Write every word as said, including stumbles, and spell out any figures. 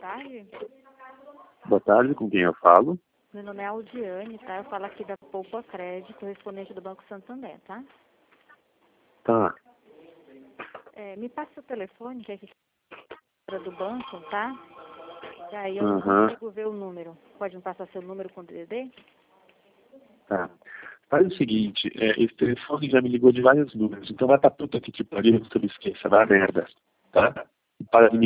tarde. Boa tarde, com quem eu falo? Meu nome é Aldiane, tá? Eu falo aqui da Poupa Crédito, correspondente do Banco Santander, tá? Tá. É, me passa o telefone, que é aqui do banco, tá? E aí eu Uhum. não consigo ver o número. Pode me passar seu número com D D D? Tá. Faz o seguinte, é, esse telefone já me ligou de vários números, então vai pra puta que te pariu, que tu me esqueça, vai a merda, tá? Para de me